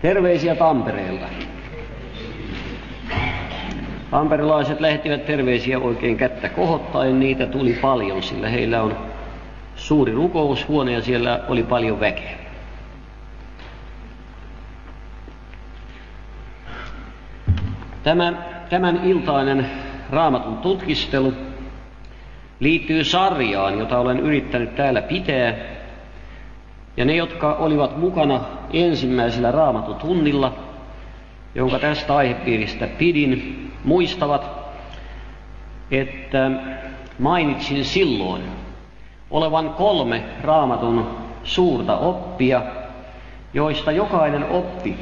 Terveisiä Tampereelta. Tamperelaiset lähettivät terveisiä oikein kättä kohottaen. Niitä tuli paljon, sillä heillä on suuri rukoushuone ja siellä oli paljon väkeä. Tämän iltainen Raamatun tutkistelu liittyy sarjaan, jota olen yrittänyt täällä pitää. Ja ne, jotka olivat mukana ensimmäisellä Raamatun tunnilla, jonka tästä aihepiiristä pidin, muistavat, että mainitsin silloin olevan 3 Raamatun suurta oppia, joista jokainen oppi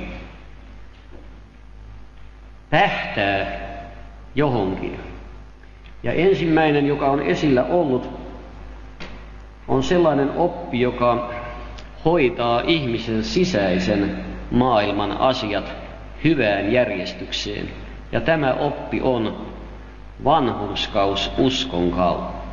tähtää johonkin. Ja ensimmäinen, joka on esillä ollut, on sellainen oppi, joka hoitaa ihmisen sisäisen maailman asiat hyvään järjestykseen. Ja tämä oppi on vanhurskaus uskon kautta.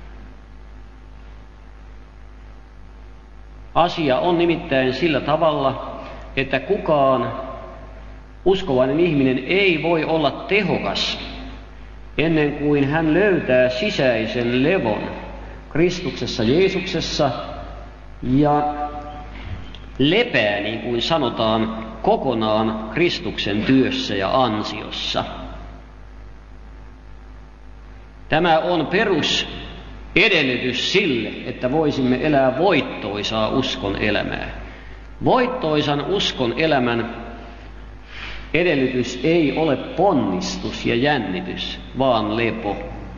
Asia on nimittäin sillä tavalla, että kukaan uskovainen ihminen ei voi olla tehokas ennen kuin hän löytää sisäisen levon Kristuksessa Jeesuksessa ja lepää, niin kuin sanotaan, kokonaan Kristuksen työssä ja ansiossa. Tämä on perusedellytys sille, että voisimme elää voittoisaa uskon elämää. Voittoisan uskon elämän edellytys ei ole ponnistus ja jännitys, vaan lepo.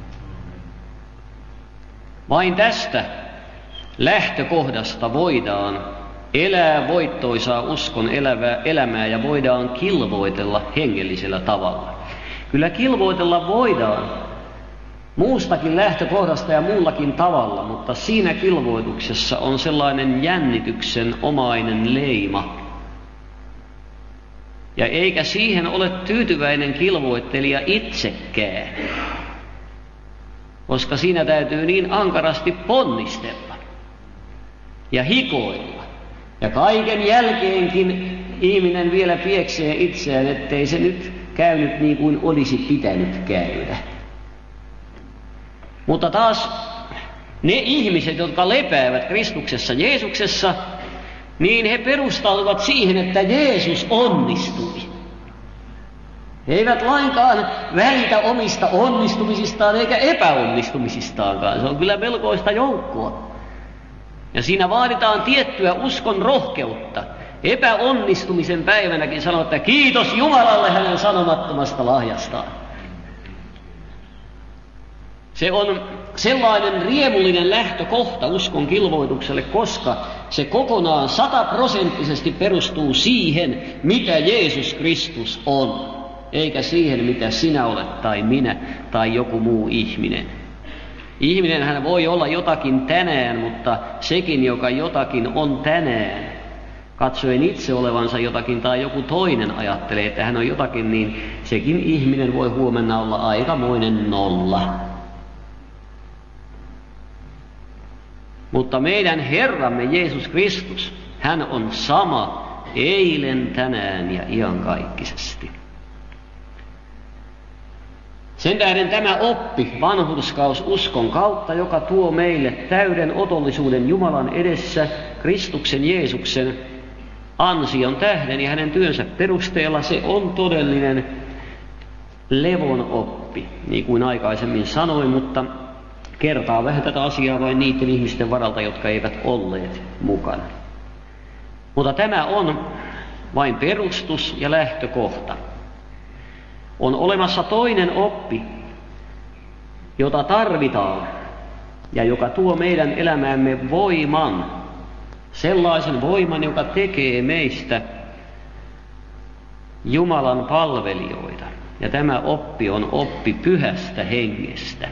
Vain tästä lähtökohdasta voidaan elää voittoisaa uskon elämää ja voidaan kilvoitella hengellisellä tavalla. Kyllä kilvoitella voidaan muustakin lähtökohdasta ja muullakin tavalla, mutta siinä kilvoituksessa on sellainen jännityksen omainen leima. Ja eikä siihen ole tyytyväinen kilvoittelija itsekään, koska siinä täytyy niin ankarasti ponnistella ja hikoilla. Ja kaiken jälkeenkin ihminen vielä pieksee itseään, ettei se nyt käynyt niin kuin olisi pitänyt käydä. Mutta taas ne ihmiset, jotka lepäävät Kristuksessa Jeesuksessa, niin he perustautuvat siihen, että Jeesus onnistui. He eivät lainkaan välitä omista onnistumisistaan eikä epäonnistumisistaankaan. Se on kyllä melkoista joukkoa. Ja siinä vaaditaan tiettyä uskon rohkeutta. Epäonnistumisen päivänäkin sanoo, että kiitos Jumalalle hänen sanomattomasta lahjastaan. Se on sellainen riemullinen lähtökohta uskon kilvoitukselle, koska se kokonaan 100% perustuu siihen, mitä Jeesus Kristus on, eikä siihen, mitä sinä olet tai minä tai joku muu ihminen. Ihminenhän voi olla jotakin tänään, mutta sekin, joka jotakin on tänään, katsoen itse olevansa jotakin tai joku toinen ajattelee, että hän on jotakin, niin sekin ihminen voi huomenna olla aikamoinen nolla. Mutta meidän Herramme Jeesus Kristus, hän on sama eilen, tänään ja iankaikkisesti. Sen tähden tämä oppi, vanhurskaus uskon kautta, joka tuo meille täyden otollisuuden Jumalan edessä Kristuksen Jeesuksen ansion tähden ja hänen työnsä perusteella, se on todellinen levon oppi, niin kuin aikaisemmin sanoin, mutta kertaa vähän tätä asiaa vain niiden ihmisten varalta, jotka eivät olleet mukana. Mutta tämä on vain perustus ja lähtökohta. On olemassa toinen oppi, jota tarvitaan ja joka tuo meidän elämäämme voiman. Sellaisen voiman, joka tekee meistä Jumalan palvelijoita. Ja tämä oppi on oppi Pyhästä Hengestä.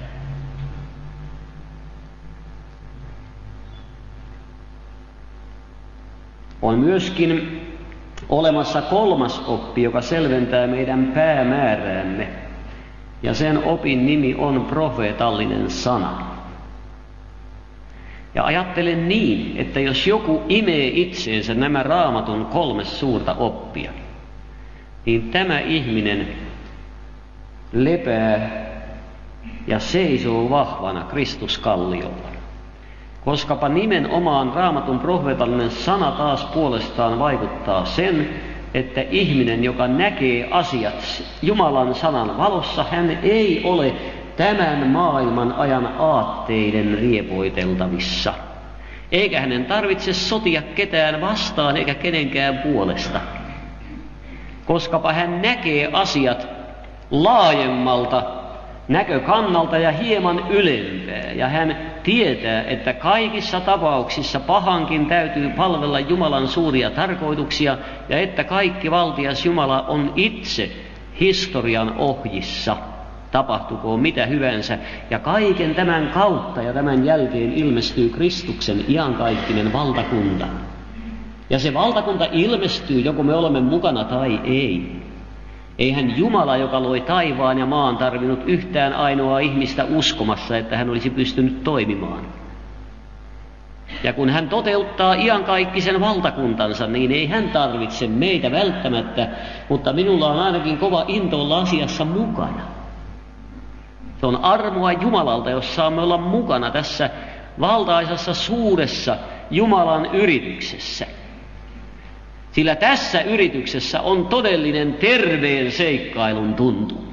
On myöskin olemassa kolmas oppi, joka selventää meidän päämääräämme. Ja sen opin nimi on profeetallinen sana. Ja ajattelen niin, että jos joku imee itseensä nämä Raamatun 3 suurta oppia, niin tämä ihminen lepää ja seisoo vahvana Kristuskalliolla. Koskapa nimenomaan Raamatun profeetallinen sana taas puolestaan vaikuttaa sen, että ihminen, joka näkee asiat Jumalan sanan valossa, hän ei ole tämän maailman ajan aatteiden riepoiteltavissa. Eikä hänen tarvitse sotia ketään vastaan eikä kenenkään puolesta. Koskapa hän näkee asiat laajemmalta näkökannalta ja hieman ylempää. Ja hän tietää, että kaikissa tapauksissa pahankin täytyy palvella Jumalan suuria tarkoituksia ja että kaikki valtias Jumala on itse historian ohjissa. Tapahtukoon mitä hyvänsä. Ja kaiken tämän kautta ja tämän jälkeen ilmestyy Kristuksen iankaikkinen valtakunta. Ja se valtakunta ilmestyy, joko me olemme mukana tai ei. Eihän Jumala, joka loi taivaan ja maan, tarvinnut yhtään ainoaa ihmistä uskomassa, että hän olisi pystynyt toimimaan. Ja kun hän toteuttaa iankaikkisen valtakuntansa, niin ei hän tarvitse meitä välttämättä, mutta minulla on ainakin kova into olla asiassa mukana. Se on armoa Jumalalta, jos saamme olla mukana tässä valtaisessa suuressa Jumalan yrityksessä. Sillä tässä yrityksessä on todellinen terveen seikkailun tuntu.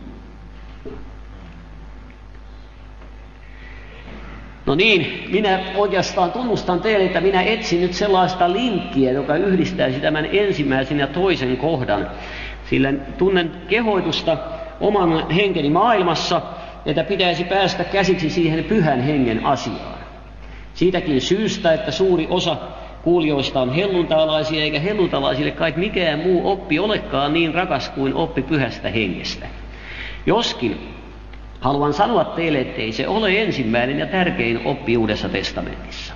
No niin, minä oikeastaan tunnustan teille, että minä etsin nyt sellaista linkkiä, joka yhdistäisi tämän ensimmäisen ja toisen kohdan. Sillä tunnen kehoitusta oman henkeni maailmassa, että pitäisi päästä käsiksi siihen pyhän hengen asiaan. Siitäkin syystä, että suuri osa kuulijoista on helluntalaisia, eikä helluntalaisille kai mikään muu oppi olekaan niin rakas kuin oppi pyhästä hengestä. Joskin haluan sanoa teille, ettei se ole ensimmäinen ja tärkein oppi Uudessa testamentissa.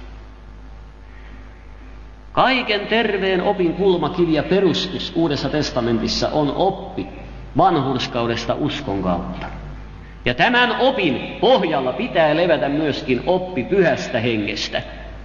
Kaiken terveen opin kulmakivi ja perustus Uudessa testamentissa on oppi vanhurskaudesta uskon kautta. Ja tämän opin pohjalla pitää levätä myöskin oppi pyhästä hengestä.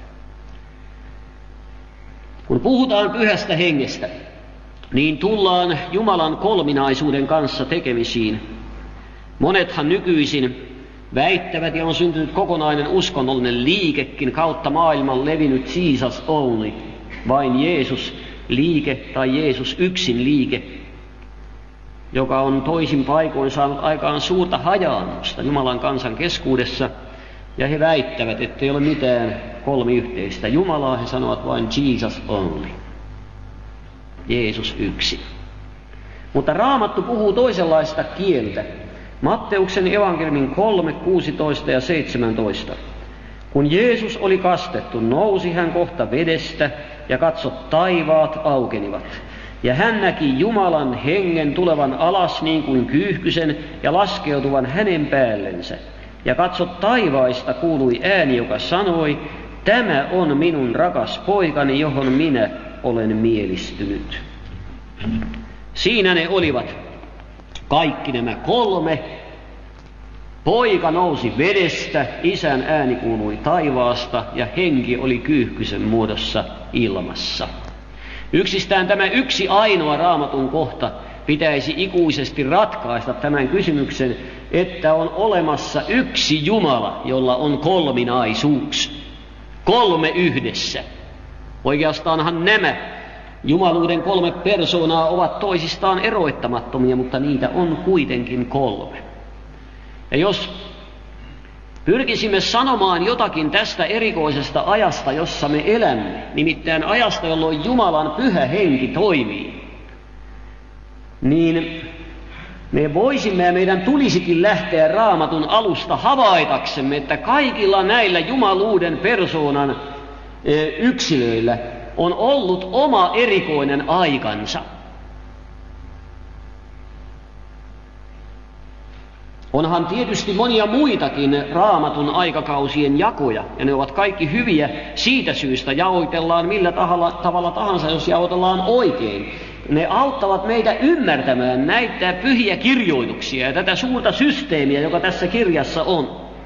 Kun puhutaan pyhästä hengestä, niin tullaan Jumalan kolminaisuuden kanssa tekemisiin. Monethan nykyisin väittävät ja on syntynyt kokonainen uskonnollinen liikekin kautta maailman levinnyt Jesus only, vain Jeesus liike tai Jeesus yksin liike, joka on toisin paikoin saanut aikaan suurta hajaannusta Jumalan kansan keskuudessa, ja he väittävät, ettei ole mitään kolmiyhteistä Jumalaa, he sanovat vain Jesus only, Jeesus yksin. Mutta Raamattu puhuu toisenlaista kieltä. Matteuksen evankeliumin 3, 16 ja 17. Kun Jeesus oli kastettu, nousi hän kohta vedestä, ja katso, taivaat aukenivat. Ja hän näki Jumalan hengen tulevan alas niin kuin kyyhkysen ja laskeutuvan hänen päällensä. Ja katso, taivaista kuului ääni, joka sanoi, tämä on minun rakas poikani, johon minä olen mielistynyt. Siinä ne olivat, kaikki nämä kolme. Poika nousi vedestä, isän ääni kuului taivaasta ja henki oli kyyhkysen muodossa ilmassa. Yksistään tämä yksi ainoa Raamatun kohta pitäisi ikuisesti ratkaista tämän kysymyksen, että on olemassa yksi Jumala, jolla on kolminaisuus. Kolme yhdessä. Oikeastaanhan nämä jumaluuden kolme persoonaa ovat toisistaan eroittamattomia, mutta niitä on kuitenkin kolme. Ja jos pyrkisimme sanomaan jotakin tästä erikoisesta ajasta, jossa me elämme, nimittäin ajasta, jolloin Jumalan pyhä henki toimii, niin me voisimme ja meidän tulisikin lähteä Raamatun alusta havaitaksemme, että kaikilla näillä jumaluuden persoonan yksilöillä on ollut oma erikoinen aikansa. Onhan tietysti monia muitakin Raamatun aikakausien jakoja, ja ne ovat kaikki hyviä siitä syystä, jaoitellaan millä tavalla tahansa, jos jaoitellaan oikein. Ne auttavat meitä ymmärtämään näitä pyhiä kirjoituksia ja tätä suurta systeemiä, joka tässä kirjassa on.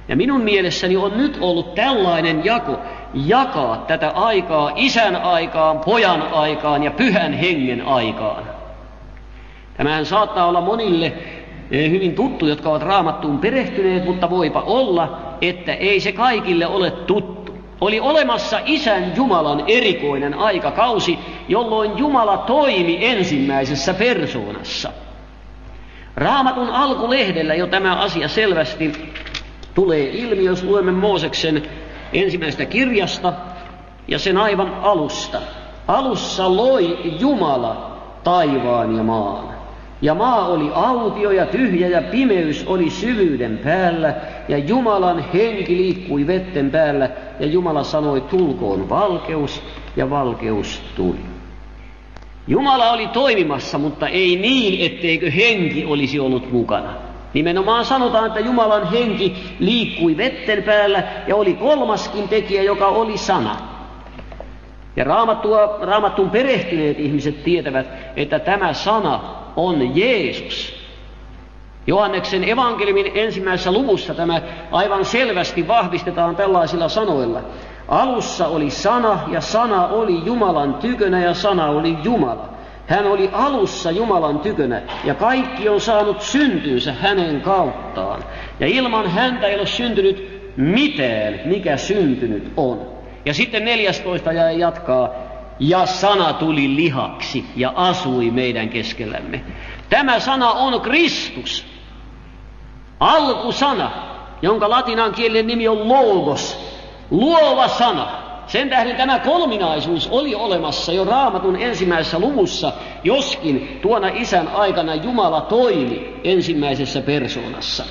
Ja minun mielessäni on nyt ollut tällainen jako, jakaa tätä aikaa isän aikaan, pojan aikaan ja pyhän hengen aikaan. Tämähän saattaa olla monille hyvin tuttu, jotka ovat Raamattuun perehtyneet, mutta voipa olla, että ei se kaikille ole tuttu. Oli olemassa isän Jumalan erikoinen aikakausi, jolloin Jumala toimi ensimmäisessä persoonassa. Raamatun alkulehdellä jo tämä asia selvästi tulee ilmi, jos luemme Mooseksen ensimmäisestä kirjasta ja sen aivan alusta. Alussa loi Jumala taivaan ja maan. Ja maa oli autio ja tyhjä ja pimeys oli syvyyden päällä ja Jumalan henki liikkui vetten päällä ja Jumala sanoi tulkoon valkeus ja valkeus tuli. Jumala oli toimimassa, mutta ei niin, etteikö henki olisi ollut mukana. Nimenomaan sanotaan, että Jumalan henki liikkui vetten päällä ja oli kolmaskin tekijä, joka oli sana. Ja Raamattuun perehtyneet ihmiset tietävät, että tämä sana on Jeesus. Johanneksen evankeliumin ensimmäisessä luvussa tämä aivan selvästi vahvistetaan tällaisilla sanoilla. Alussa oli sana ja sana oli Jumalan tykönä ja sana oli Jumala. Hän oli alussa Jumalan tykönä ja kaikki on saanut syntynsä hänen kauttaan. Ja ilman häntä ei ole syntynyt mitään, mikä syntynyt on. Ja sitten 14 jae jatkaa. Ja sana tuli lihaksi ja asui meidän keskellämme. Tämä sana on Kristus. Alkusana, jonka latinankielinen nimi on logos. Luova sana. Sen tähden tämä kolminaisuus oli olemassa jo Raamatun ensimmäisessä luvussa, joskin tuona isän aikana Jumala toimi ensimmäisessä persoonassa.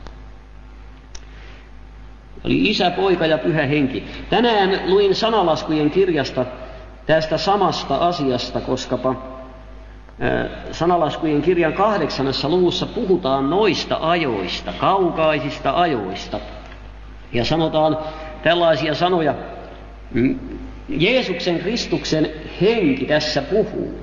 Oli isä, poika ja pyhä henki. Tänään luin Sanalaskujen kirjasta tästä samasta asiasta, koskapa Sanalaskujen kirjan 8. luvussa puhutaan noista ajoista, kaukaisista ajoista. Ja sanotaan tällaisia sanoja. Jeesuksen Kristuksen henki tässä puhuu.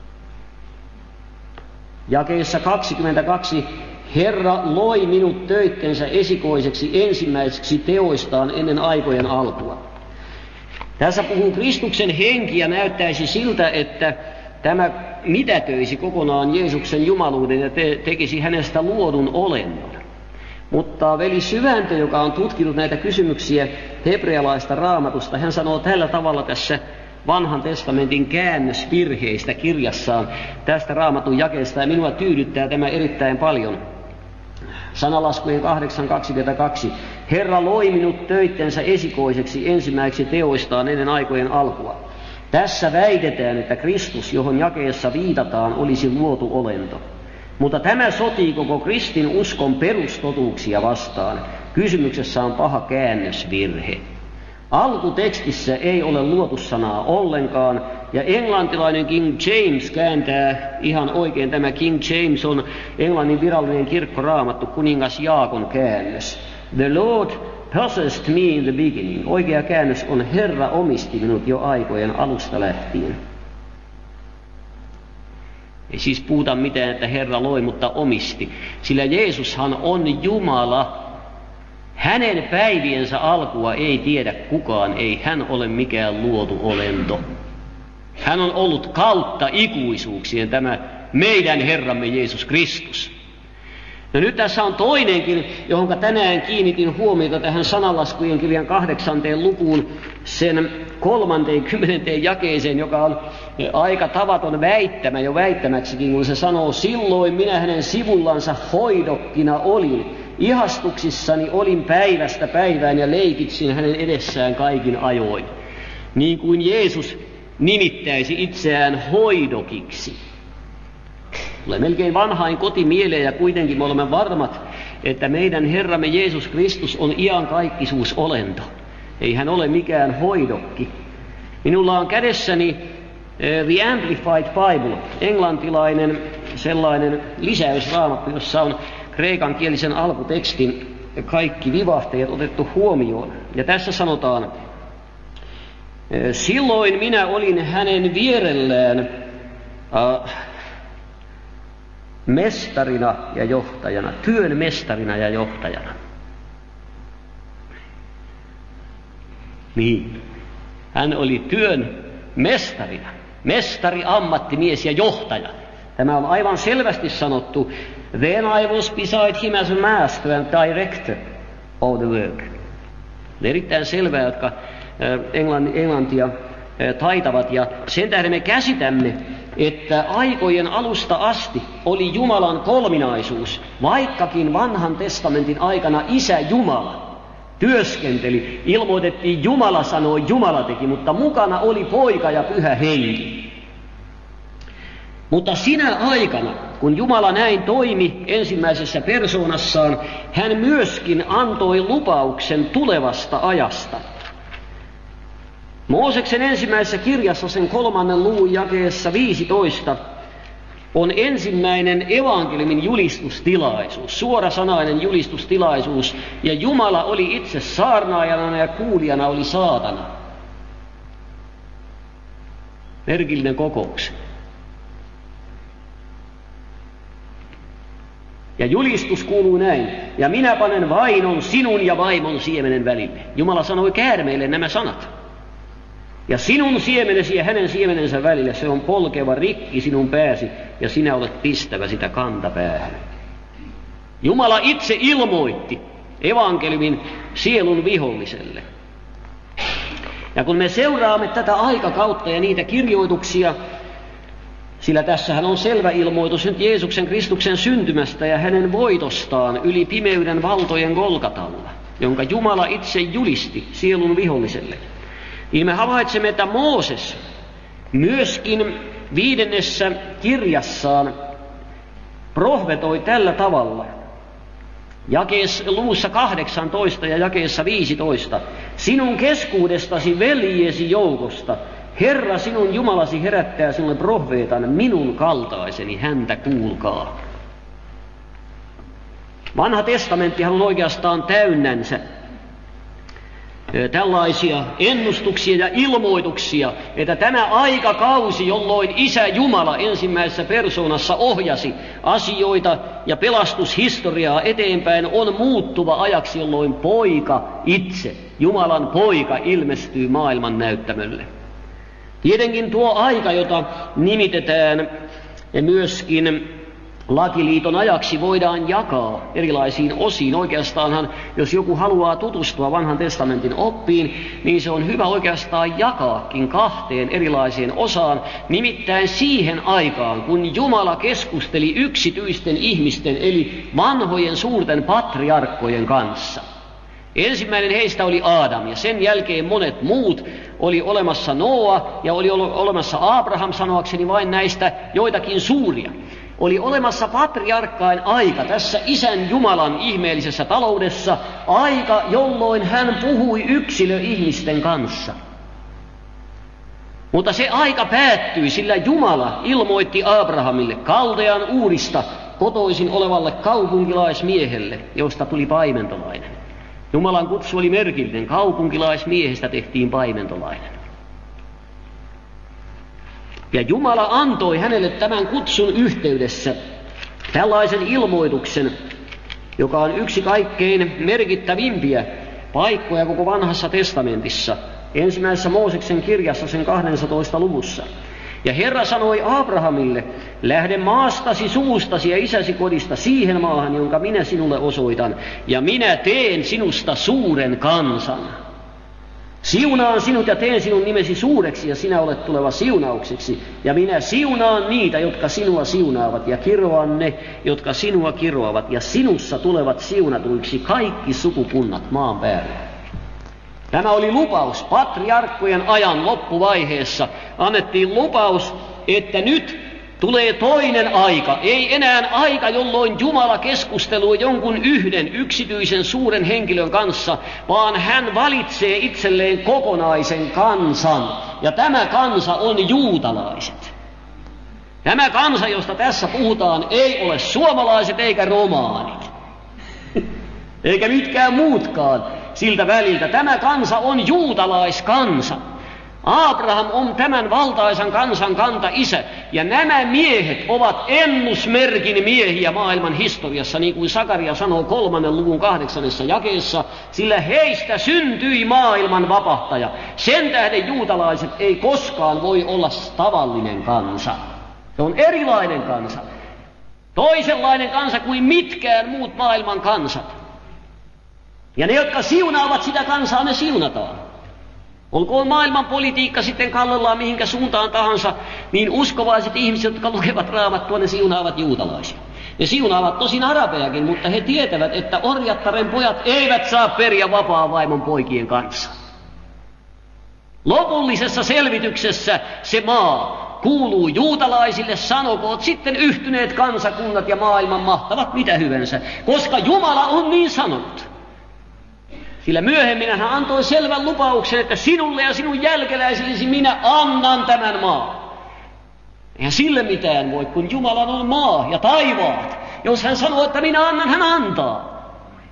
Jakeessa 22. Herra loi minut töittensä esikoiseksi ensimmäiseksi teoistaan ennen aikojen alkua. Tässä puhuu Kristuksen henki ja näyttäisi siltä, että tämä mitätöisi kokonaan Jeesuksen jumaluuden ja tekisi hänestä luodun olennon. Mutta veli Syväntö, joka on tutkinut näitä kysymyksiä hebrealaista raamatusta, hän sanoo tällä tavalla tässä Vanhan testamentin käännösvirheistä kirjassaan tästä raamatun jakeesta, ja minua tyydyttää tämä erittäin paljon. Sanalaskujen 8.22. Herra loi minut töittensä esikoiseksi ensimmäiseksi teoistaan ennen aikojen alkua. Tässä väitetään, että Kristus, johon jakeessa viitataan, olisi luotu olento. Mutta tämä sotii koko kristin uskon perustotuuksia vastaan. Kysymyksessä on paha käännösvirhe. Alkutekstissä ei ole luotu sanaa ollenkaan, ja englantilainen King James kääntää ihan oikein. Tämä King James on Englannin virallinen kirkkoraamattu, kuningas Jaakon käännös. The Lord possessed me in the beginning. Oikea käännös on Herra omisti minut jo aikojen alusta lähtien. Ei siis puhuta mitään, että Herra loi, mutta omisti. Sillä Jeesushan on Jumala. Hänen päiviensä alkua ei tiedä kukaan, ei hän ole mikään luotu olento. Hän on ollut kautta ikuisuuksien tämä meidän Herramme Jeesus Kristus. No nyt tässä on toinenkin, johon tänään kiinnitin huomiota tähän Sanalaskujen kirjan 8. lukuun, sen 30. jakeeseen, joka on aika tavaton väittämä jo väittämäksikin, kun se sanoo, silloin minä hänen sivullansa hoidokkina olin. Ihastuksissani olin päivästä päivään ja leikitsin hänen edessään kaikin ajoin. Niin kuin Jeesus nimittäisi itseään hoidokiksi. Tulee melkein vanhain koti mieleen ja kuitenkin me olemme varmat, että meidän Herramme Jeesus Kristus on iankaikkisuusolento. Ei hän ole mikään hoidokki. Minulla on kädessäni The Amplified Bible, englantilainen sellainen lisäysraamattu, jossa on kreikankielisen alkutekstin kaikki vivahteet otettu huomioon. Ja tässä sanotaan, silloin minä olin hänen vierellään mestarina ja johtajana, työn mestarina ja johtajana. Niin. Hän oli työn mestarina, mestari, ammattimies ja johtaja. Tämä on aivan selvästi sanottu. Then I was beside him as a master and director of the work. Erittäin selvää, jotka englantia taitavat, ja sen tähden me käsitämme, että aikojen alusta asti oli Jumalan kolminaisuus, vaikkakin vanhan testamentin aikana Isä Jumala työskenteli, ilmoitettiin Jumala sanoi, Jumala teki, mutta mukana oli Poika ja Pyhä Henki. Mutta sinä aikana, kun Jumala näin toimi ensimmäisessä persoonassaan, hän myöskin antoi lupauksen tulevasta ajasta. Mooseksen ensimmäisessä kirjassa, sen 3. luvun jakeessa 15, on ensimmäinen evankeliumin julistustilaisuus, suorasanainen julistustilaisuus, ja Jumala oli itse saarnaajana ja kuulijana oli saatana. Merkillinen kokous. Ja julistus kuuluu näin: ja minä panen vainon sinun ja vaimon siemenen välille. Jumala sanoi käärmeille nämä sanat. Ja sinun siemenesi ja hänen siemenensä välille se on polkeva rikki sinun pääsi, ja sinä olet pistävä sitä kantapäähän. Jumala itse ilmoitti evankeliumin sielun viholliselle. Ja kun me seuraamme tätä aikakautta ja niitä kirjoituksia, sillä tässähän on selvä ilmoitus nyt Jeesuksen Kristuksen syntymästä ja hänen voitostaan yli pimeyden valtojen Golgatalla, jonka Jumala itse julisti sielun viholliselle. Niin me havaitsemme, että Mooses myöskin 5. kirjassaan profetoi tällä tavalla. Luvussa 18 ja jakeessa 15. Sinun keskuudestasi veljesi joukosta Herra sinun Jumalasi herättää sinulle profeetan, minun kaltaiseni, häntä kuulkaa. Vanha testamenttihan on oikeastaan täynnänsä tällaisia ennustuksia ja ilmoituksia, että tämä aikakausi, jolloin Isä Jumala ensimmäisessä persoonassa ohjasi asioita ja pelastushistoriaa eteenpäin, on muuttuva ajaksi, jolloin Poika itse, Jumalan Poika, ilmestyy maailman näyttämölle. Tietenkin tuo aika, jota nimitetään myöskin lakiliiton ajaksi, voidaan jakaa erilaisiin osiin. Oikeastaanhan, jos joku haluaa tutustua vanhan testamentin oppiin, niin se on hyvä oikeastaan jakaakin 2 erilaiseen osaan, nimittäin siihen aikaan, kun Jumala keskusteli yksityisten ihmisten, eli vanhojen suurten patriarkkojen kanssa. Ensimmäinen heistä oli Aadam, ja sen jälkeen monet muut. Oli olemassa Noa ja oli olemassa Abraham, sanoakseni vain näistä joitakin suuria. Oli olemassa patriarkkain aika tässä Isän Jumalan ihmeellisessä taloudessa, aika, jolloin hän puhui yksilöihmisten kanssa. Mutta se aika päättyi, sillä Jumala ilmoitti Abrahamille Kaldean Uurista kotoisin olevalle kaupunkilaismiehelle, josta tuli paimentolainen. Jumalan kutsu oli merkillinen. Kaupunkilaismiehestä tehtiin paimentolainen. Ja Jumala antoi hänelle tämän kutsun yhteydessä tällaisen ilmoituksen, joka on yksi kaikkein merkittävimpiä paikkoja koko vanhassa testamentissa. Ensimmäisessä Mooseksen kirjassa sen 12. luvussa. Ja Herra sanoi Abrahamille, lähde maastasi, suvustasi ja isäsi kodista siihen maahan, jonka minä sinulle osoitan, ja minä teen sinusta suuren kansan. Siunaan sinut ja teen sinun nimesi suureksi, ja sinä olet tuleva siunaukseksi. Ja minä siunaan niitä, jotka sinua siunaavat, ja kiroan ne, jotka sinua kiroavat, ja sinussa tulevat siunatuiksi kaikki sukukunnat maan päällä. Tämä oli lupaus. Patriarkkojen ajan loppuvaiheessa annettiin lupaus, että nyt tulee toinen aika. Ei enää aika, jolloin Jumala keskustelui jonkun yhden yksityisen suuren henkilön kanssa, vaan hän valitsee itselleen kokonaisen kansan. Ja tämä kansa on juutalaiset. Tämä kansa, josta tässä puhutaan, ei ole suomalaiset eikä romaanit. Eikä mitkään muutkaan siltä väliltä. Tämä kansa on juutalaiskansa. Abraham on tämän valtaisan kansan kanta-isä, ja nämä miehet ovat ennusmerkin miehiä maailman historiassa, niin kuin Sakaria sanoo 3. luvun 8. jakeessa, sillä heistä syntyi maailman vapahtaja. Sen tähden juutalaiset ei koskaan voi olla tavallinen kansa. Se on erilainen kansa, toisenlainen kansa kuin mitkään muut maailman kansat. Ja ne, jotka siunaavat sitä kansaa, ne siunataan. Olkoon maailman politiikka sitten kallellaan mihinkä suuntaan tahansa, niin uskovaiset ihmiset, jotka lukevat Raamattua, ne siunaavat juutalaisia. Ne siunaavat tosin arabejakin, mutta he tietävät, että orjattaren pojat eivät saa periä vapaan vaimon poikien kanssa. Lopullisessa selvityksessä se maa kuuluu juutalaisille, sanokoot sitten yhtyneet kansakunnat ja maailman mahtavat mitä hyvänsä, koska Jumala on niin sanonut. Sillä myöhemmin hän antoi selvän lupauksen, että sinulle ja sinun jälkeläisillesi minä annan tämän maan. Eihän sille mitään voi, kun Jumalan on maa ja taivaat. Jos hän sanoo, että minä annan, hän antaa.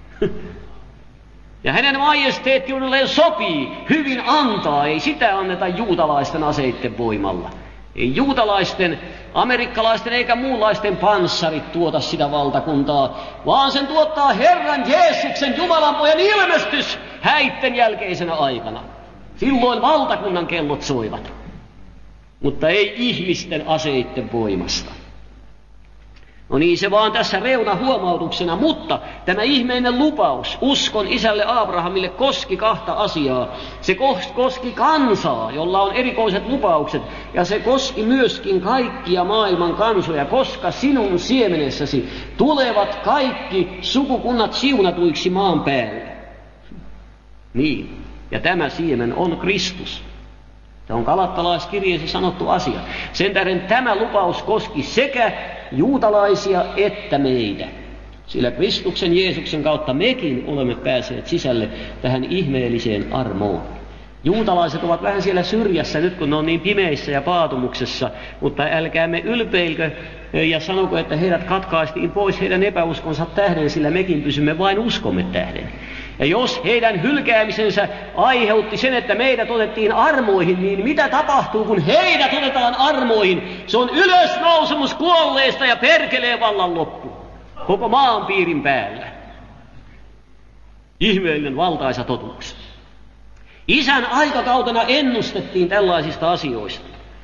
Ja hänen majesteettiudelleen sopii hyvin antaa, ei sitä anneta juutalaisten aseitten voimalla. Ei juutalaisten, amerikkalaisten eikä muunlaisten panssarit tuota sitä valtakuntaa, vaan sen tuottaa Herran Jeesuksen Jumalan pojan ilmestys häitten jälkeisenä aikana. Silloin valtakunnan kellot soivat, mutta ei ihmisten aseitten voimasta. No niin, se vaan tässä reunahuomautuksena, mutta tämä ihmeinen lupaus uskon isälle Abrahamille koski kahta asiaa. Se koski kansaa, jolla on erikoiset lupaukset, ja se koski myöskin kaikkia maailman kansoja, koska sinun siemenessäsi tulevat kaikki sukukunnat siunatuiksi maan päälle. Niin, ja tämä siemen on Kristus. Se on Galattalaiskirjeessä sanottu asia. Sen tähden tämä lupaus koski sekä juutalaisia että meitä. Sillä Kristuksen Jeesuksen kautta mekin olemme päässeet sisälle tähän ihmeelliseen armoon. Juutalaiset ovat vähän siellä syrjässä nyt, kun ne on niin pimeissä ja paatumuksessa, mutta älkäämme ylpeilkö ja sanoko, että heidät katkaistiin pois heidän epäuskonsa tähden, sillä mekin pysymme vain uskomme tähden. Ja jos heidän hylkäämisensä aiheutti sen, että meidät otettiin armoihin, niin mitä tapahtuu, kun heidät otetaan armoihin? Se on ylösnousemus kuolleista ja perkeleen vallan loppu. Koko maanpiirin päällä. Ihmeellinen valtaisa totuus. Isän aikakautena ennustettiin tällaisista asioista.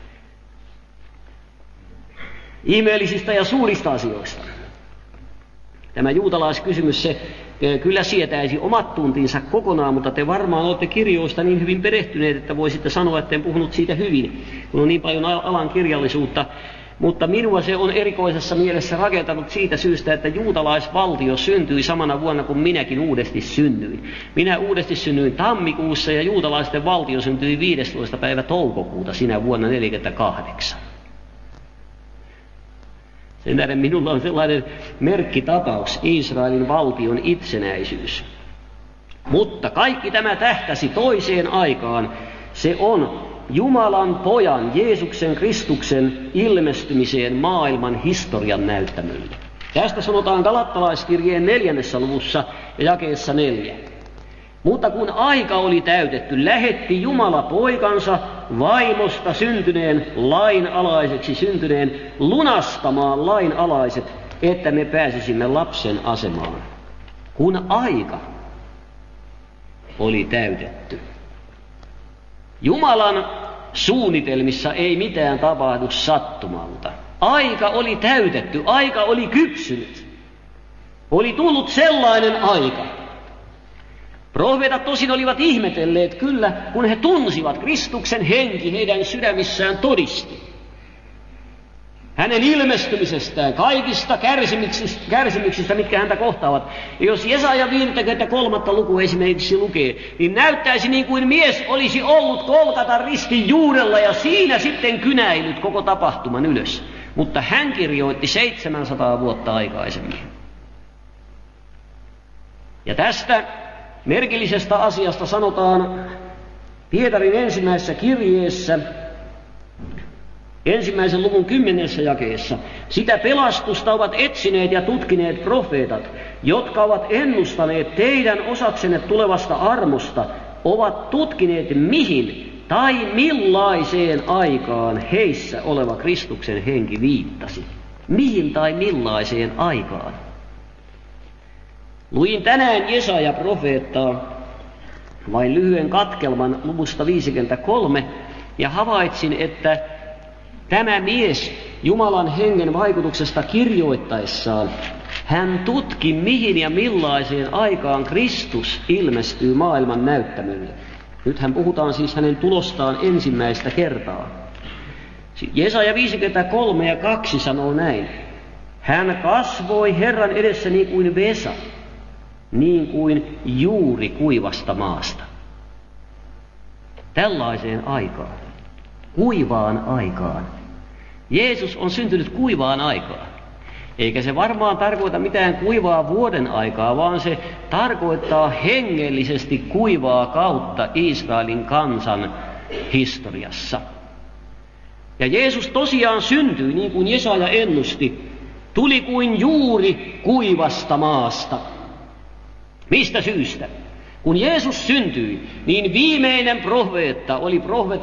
Ihmeellisistä ja suurista asioista. Tämä juutalaiskysymys, se kyllä sietäisi omat tuntinsa kokonaan, mutta te varmaan olette kirjoista niin hyvin perehtyneet, että voisitte sanoa, että en puhunut siitä hyvin, kun on niin paljon alan kirjallisuutta. Mutta minua se on erikoisessa mielessä rakentanut siitä syystä, että juutalaisvaltio syntyi samana vuonna kuin minäkin uudesti synnyin. Minä uudesti synnyin tammikuussa ja juutalaisten valtio syntyi 15. päivä toukokuuta sinä vuonna 1948. Sen tähden minulla on sellainen merkkitapaus, Israelin valtion itsenäisyys. Mutta kaikki tämä tähtäsi toiseen aikaan. Se on Jumalan pojan, Jeesuksen Kristuksen ilmestymiseen maailman historian näyttämölle. Tästä sanotaan Galattalaiskirjeen 4. luvussa ja jakeessa 4. Mutta kun aika oli täytetty, lähetti Jumala poikansa vaimosta syntyneen lainalaiseksi syntyneen lunastamaan lainalaiset, että me pääsisimme lapsen asemaan. Kun aika oli täytetty. Jumalan suunnitelmissa ei mitään tapahdu sattumalta. Aika oli täytetty, aika oli kypsynyt. Oli tullut sellainen aika. Profeetat tosin olivat ihmetelleet kyllä, kun he tunsivat Kristuksen henki heidän sydämissään todisti. Hänen ilmestymisestään, kaikista kärsimyksistä, mitkä häntä kohtaavat. Ja jos Jesaja 53. lukua esimerkiksi lukee, niin näyttäisi niin kuin mies olisi ollut Golgatan ristin juurella ja siinä sitten kynäillyt koko tapahtuman ylös. Mutta hän kirjoitti 700 vuotta aikaisemmin. Ja tästä merkillisestä asiasta sanotaan Pietarin ensimmäisessä kirjeessä, 1. luvun 10. jakeessa. Sitä pelastusta ovat etsineet ja tutkineet profeetat, jotka ovat ennustaneet teidän osaksenne tulevasta armosta, ovat tutkineet mihin tai millaiseen aikaan heissä oleva Kristuksen henki viittasi. Mihin tai millaiseen aikaan? Luin tänään Jesaja profeettaa, vain lyhyen katkelman luvusta 53, ja havaitsin, että tämä mies Jumalan hengen vaikutuksesta kirjoittaessaan, hän tutki mihin ja millaiseen aikaan Kristus ilmestyy maailman näyttämölle. Nythän puhutaan siis hänen tulostaan ensimmäistä kertaa. Jesaja 53 ja 2 sanoo näin. Hän kasvoi Herran edessä niin kuin vesa, niin kuin juuri kuivasta maasta. Tällaiseen aikaan, kuivaan aikaan. Jeesus on syntynyt kuivaan aikaan. Eikä se varmaan tarkoita mitään kuivaa vuoden aikaa, vaan se tarkoittaa hengellisesti kuivaa kautta Israelin kansan historiassa. Ja Jeesus tosiaan syntyi, niin kuin Jesaja ennusti, tuli kuin juuri kuivasta maasta. Mistä syystä? Kun Jeesus syntyi, niin viimeinen profeetta oli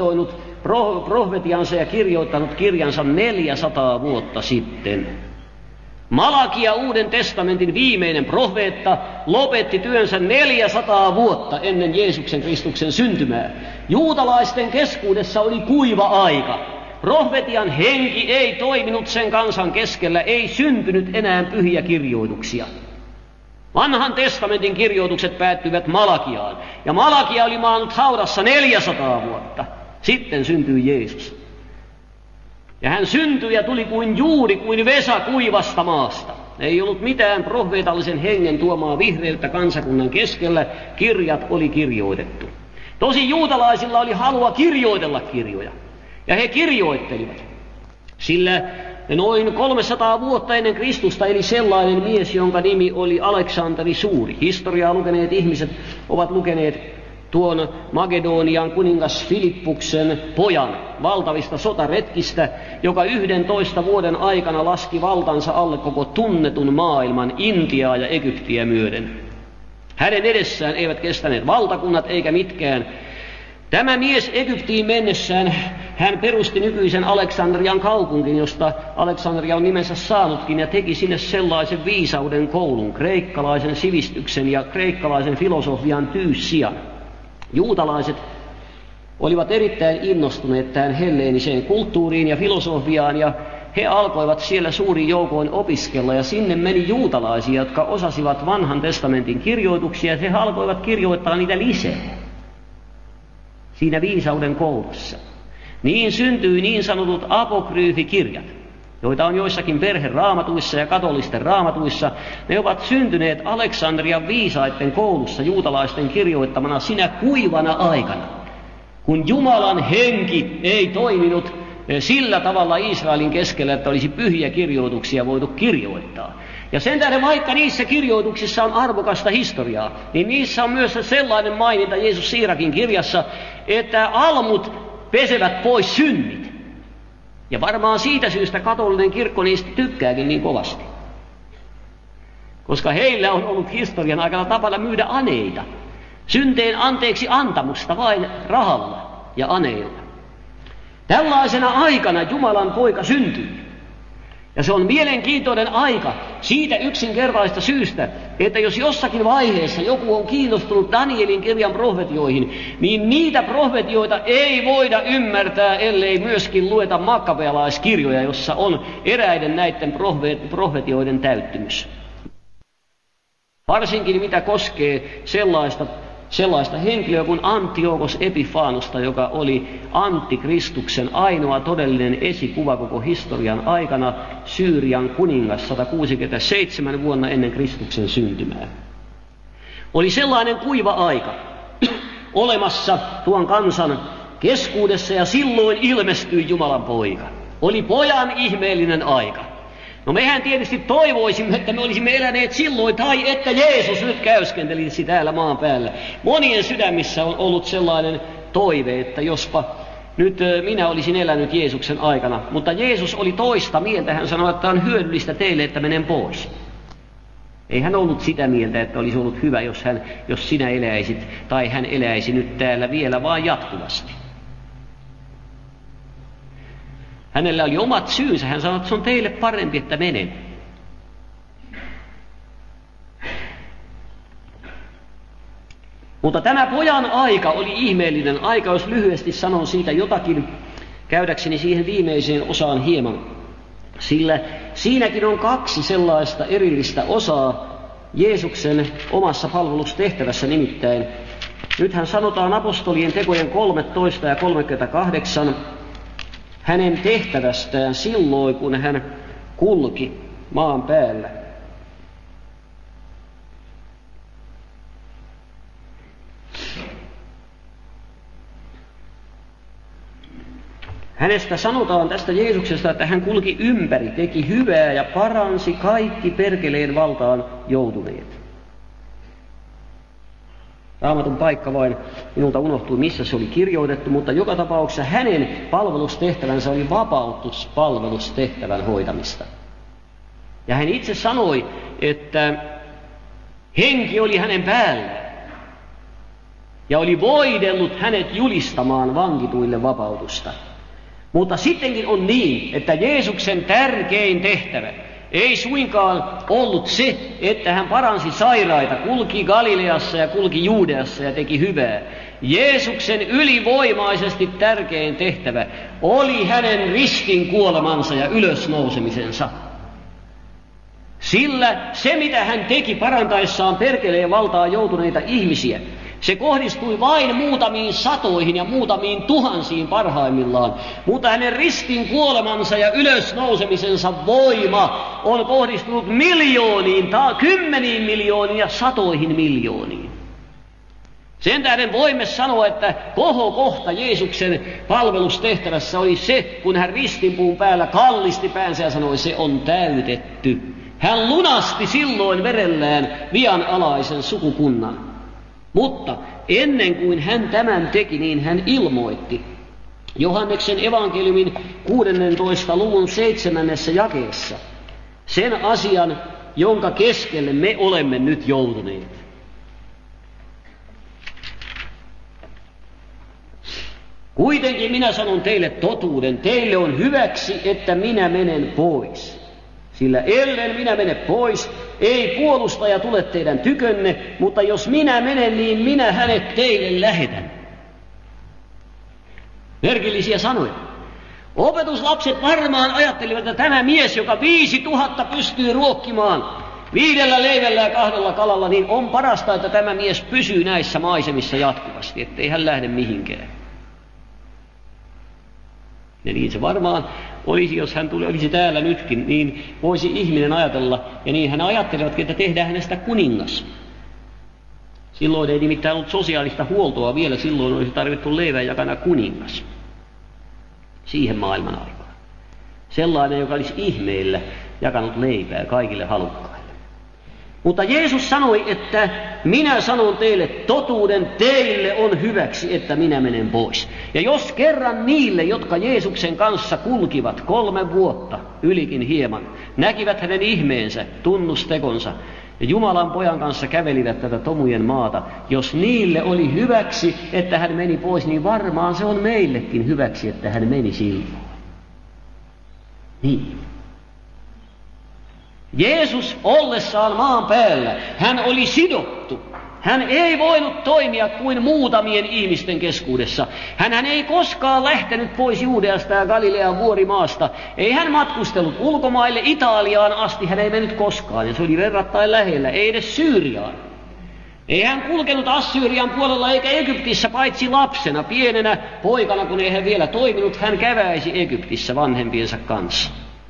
profetiansa ja kirjoittanut kirjansa 400 vuotta sitten. Malakia, Uuden testamentin viimeinen profeetta, lopetti työnsä 400 vuotta ennen Jeesuksen Kristuksen syntymää. Juutalaisten keskuudessa oli kuiva aika. Profetian henki ei toiminut sen kansan keskellä, ei syntynyt enää pyhiä kirjoituksia. Vanhan testamentin kirjoitukset päättyivät Malakiaan, ja Malakia oli maannut haudassa 400 vuotta. Sitten syntyi Jeesus. Ja hän syntyi ja tuli kuin juuri kuin vesa kuivasta maasta. Ei ollut mitään profeetallisen hengen tuomaa vihreyttä kansakunnan keskellä, kirjat oli kirjoitettu. Tosi juutalaisilla oli halua kirjoitella kirjoja, ja he kirjoittelivat. Sillä noin 300 vuotta ennen Kristusta eli sellainen mies, jonka nimi oli Aleksanteri Suuri. Historiaa lukeneet ihmiset ovat lukeneet tuon Makedonian kuningas Filippuksen pojan valtavista sotaretkistä, joka 11 vuoden aikana laski valtansa alle koko tunnetun maailman Intiaa ja Egyptiä myöden. Hänen edessään eivät kestäneet valtakunnat eikä mitkään. Tämä mies Egyptiin mennessään, hän perusti nykyisen Aleksandrian kaupungin, josta Aleksandria on nimensä saanutkin, ja teki sinne sellaisen viisauden koulun, kreikkalaisen sivistyksen ja kreikkalaisen filosofian tyyssijan. Juutalaiset olivat erittäin innostuneet tähän helleeniseen kulttuuriin ja filosofiaan, ja he alkoivat siellä suurin joukoin opiskella, ja sinne meni juutalaisia, jotka osasivat vanhan testamentin kirjoituksia, ja he alkoivat kirjoittaa niitä lisää siinä viisauden koulussa. Niin syntyi niin sanotut apokryyfikirjat, joita on joissakin perheraamatuissa ja katolisten raamatuissa. Ne ovat syntyneet Aleksandrian viisaiden koulussa juutalaisten kirjoittamana sinä kuivana aikana, kun Jumalan henki ei toiminut sillä tavalla Israelin keskellä, että olisi pyhiä kirjoituksia voitu kirjoittaa. Ja sen tähden, vaikka niissä kirjoituksissa on arvokasta historiaa, niin niissä on myös sellainen maininta Jeesus Siirakin kirjassa, että almut pesevät pois synnit. Ja varmaan siitä syystä katolinen kirkko niistä tykkääkin niin kovasti. Koska heillä on ollut historian aikana tapana myydä aneita. Synteen anteeksi antamusta vain rahalla ja aneilla. Tällaisena aikana Jumalan poika syntyy. Ja se on mielenkiintoinen aika siitä yksinkertaista syystä, että jos jossakin vaiheessa joku on kiinnostunut Danielin kirjan profetioihin, niin niitä profetioita ei voida ymmärtää, ellei myöskin lueta makkabealaiskirjoja, jossa on eräiden näiden profetioiden täyttymys. Varsinkin mitä koskee sellaista henkilöä kuin Antiochos Epifanosta, joka oli Antikristuksen ainoa todellinen esikuva koko historian aikana, Syyrian kuningas 167 vuonna ennen Kristuksen syntymää. Oli sellainen kuiva aika olemassa tuon kansan keskuudessa, ja silloin ilmestyi Jumalan poika. Oli pojan ihmeellinen aika. No mehän tietysti toivoisimme, että me olisimme eläneet silloin, tai että Jeesus nyt käyskentelisi täällä maan päällä. Monien sydämissä on ollut sellainen toive, että jospa nyt minä olisin elänyt Jeesuksen aikana. Mutta Jeesus oli toista mieltä, hän sanoi, että on hyödyllistä teille, että menen pois. Ei hän ollut sitä mieltä, että olisi ollut hyvä, jos sinä eläisit, tai hän eläisi nyt täällä vielä vaan jatkuvasti. Hänellä oli omat syynsä. Hän sanoi, että se on teille parempi, että menen. Mutta tämä pojan aika oli ihmeellinen aika, jos lyhyesti sanon siitä jotakin, käydäkseni siihen viimeiseen osaan hieman. Sillä siinäkin on kaksi sellaista erillistä osaa Jeesuksen omassa palvelustehtävässä nimittäin. Nythän sanotaan apostolien tekojen 13 ja 38 hänen tehtävästään silloin, kun hän kulki maan päällä. Hänestä sanotaan tästä Jeesuksesta, että hän kulki ympäri, teki hyvää ja paransi kaikki perkeleen valtaan joutuneet. Raamatun paikka vain minulta unohtui, missä se oli kirjoitettu, mutta joka tapauksessa hänen palvelustehtävänsä oli vapautuspalvelustehtävän hoitamista. Ja hän itse sanoi, että henki oli hänen päällään ja oli voidellut hänet julistamaan vankituille vapautusta. Mutta sittenkin on niin, että Jeesuksen tärkein tehtävä ei suinkaan ollut se, että hän paransi sairaita, kulki Galileassa ja kulki Juudeassa ja teki hyvää. Jeesuksen ylivoimaisesti tärkein tehtävä oli hänen ristin kuolemansa ja ylösnousemisensa. Sillä se, mitä hän teki parantaessaan perkeleen valtaan joutuneita ihmisiä, se kohdistui vain muutamiin satoihin ja muutamiin tuhansiin parhaimmillaan, mutta hänen ristin kuolemansa ja ylösnousemisensa voima on kohdistunut miljooniin, kymmeniin miljooniin ja satoihin miljooniin. Sen tähden voimme sanoa, että kohokohta Jeesuksen palvelustehtävässä oli se, kun hän ristinpuun päällä kallisti päänsä ja sanoi, se on täytetty. Hän lunasti silloin verellään vianalaisen sukukunnan. Mutta ennen kuin hän tämän teki, niin hän ilmoitti Johanneksen evankeliumin 16. luvun 7. jakeessa sen asian, jonka keskelle me olemme nyt joutuneet. Kuitenkin minä sanon teille totuuden, teille on hyväksi, että minä menen pois. Sillä ellen minä mene pois, ei puolustaja tule teidän tykönne, mutta jos minä menen, niin minä hänet teille lähetän. Merkillisiä sanoja. Opetuslapset varmaan ajattelivat, että tämä mies, joka 5000 pystyy ruokkimaan 5 leivällä ja 2 kalalla, niin on parasta, että tämä mies pysyy näissä maisemissa jatkuvasti, ettei hän lähde mihinkään. Ja niin se varmaan olisi, jos hän olisi täällä nytkin, niin voisi ihminen ajatella, ja niin hän ajattelevatkin, että tehdään hänestä kuningas. Silloin ei nimittäin ollut sosiaalista huoltoa vielä, silloin olisi tarvittu leivän jakana kuningas. Siihen maailman aikaan. Sellainen, joka olisi ihmeillä jakanut leipää kaikille halukkaille. Mutta Jeesus sanoi, että minä sanon teille totuuden, teille on hyväksi, että minä menen pois. Ja jos kerran niille, jotka Jeesuksen kanssa kulkivat 3 vuotta, ylikin hieman, näkivät hänen ihmeensä, tunnustekonsa, ja Jumalan pojan kanssa kävelivät tätä tomujen maata, jos niille oli hyväksi, että hän meni pois, niin varmaan se on meillekin hyväksi, että hän meni silloin. Niin. Jeesus ollessaan maan päällä, hän oli sidottu. Hän ei voinut toimia kuin muutamien ihmisten keskuudessa. Hän ei koskaan lähtenyt pois Juudeasta ja Galilean vuorimaasta. Ei hän matkustellut ulkomaille, Italiaan asti, hän ei mennyt koskaan. Ja se oli verrattain lähellä, ei edes Syyriaan. Ei hän kulkenut Assyrian puolella eikä Egyptissä, paitsi lapsena, pienenä poikana, kun ei hän vielä toiminut, hän käväisi Egyptissä vanhempiensa kanssa.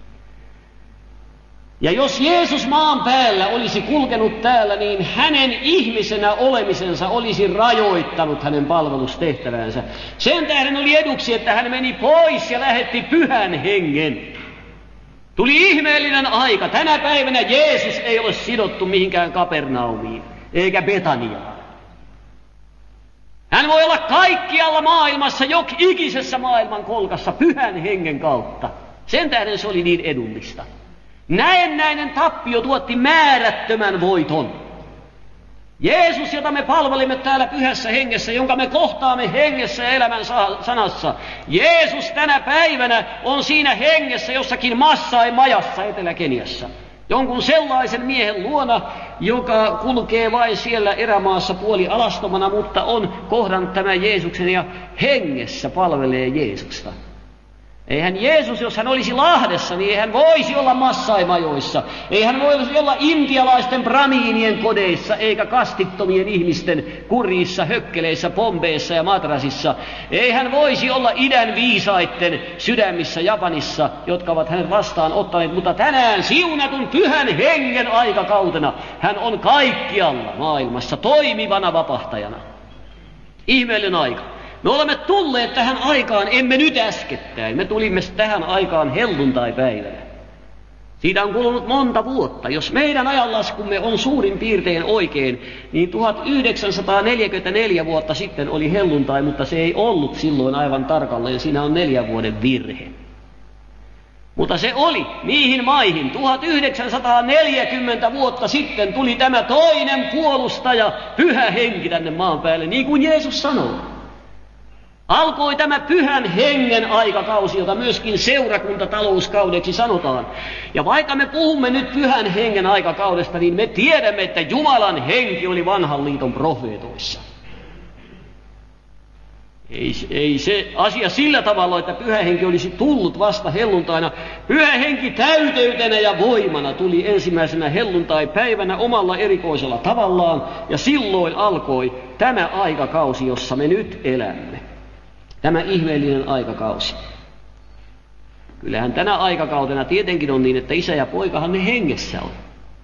Ja jos Jeesus maan päällä olisi kulkenut täällä, niin hänen ihmisenä olemisensa olisi rajoittanut hänen palvelustehtävänsä. Sen tähden oli eduksi, että hän meni pois ja lähetti Pyhän Hengen. Tuli ihmeellinen aika. Tänä päivänä Jeesus ei ole sidottu mihinkään Kapernaumiin eikä Betaniaan. Hän voi olla kaikkialla maailmassa, ikisessä maailman kolkassa Pyhän Hengen kautta. Sen tähden se oli niin edullista. Näennäinen tappio tuotti määrättömän voiton. Jeesus, jota me palvelimme täällä pyhässä hengessä, jonka me kohtaamme hengessä ja elämän sanassa. Jeesus tänä päivänä on siinä hengessä jossakin Massai-majassa Etelä-Keniassa. Jonkun sellaisen miehen luona, joka kulkee vain siellä erämaassa puoli alastomana, mutta on kohdannut tämän Jeesuksen ja hengessä palvelee Jeesusta. Eihän Jeesus, jos hän olisi Lahdessa, niin ei hän voisi olla Massai-majoissa. Ei hän voisi olla intialaisten bramiinien kodeissa, eikä kastittomien ihmisten kurjissa, hökkeleissä, pombeissa ja madrasissa. Ei hän voisi olla idän viisaitten sydämissä Japanissa, jotka ovat hänet vastaan ottaneet. Mutta tänään siunatun pyhän hengen aikakautena hän on kaikkialla maailmassa toimivana vapahtajana. Ihmeellinen aika. Me olemme tulleet tähän aikaan, emme nyt äskettäin. Me tulimme tähän aikaan helluntaipäivänä. Siitä on kulunut monta vuotta. Jos meidän ajanlaskumme on suurin piirtein oikein, niin 1944 vuotta sitten oli helluntai, mutta se ei ollut silloin aivan tarkalleen. Siinä on 4 vuoden virhe. Mutta se oli niihin maihin. 1940 vuotta sitten tuli tämä toinen puolustaja, pyhä henki tänne maan päälle, niin kuin Jeesus sanoi. Alkoi tämä pyhän hengen aikakausi, jota myöskin seurakuntatalouskaudeksi sanotaan. Ja vaikka me puhumme nyt pyhän hengen aikakaudesta, niin me tiedämme, että Jumalan henki oli vanhan liiton profeetoissa. Ei se asia sillä tavalla, että pyhä henki olisi tullut vasta helluntaina. Pyhä henki täyteytenä ja voimana tuli ensimmäisenä helluntaipäivänä omalla erikoisella tavallaan, ja silloin alkoi tämä aikakausi, jossa me nyt elämme. Tämä ihmeellinen aikakausi. Kyllähän tänä aikakautena tietenkin on niin, että isä ja poikahan ne hengessä on.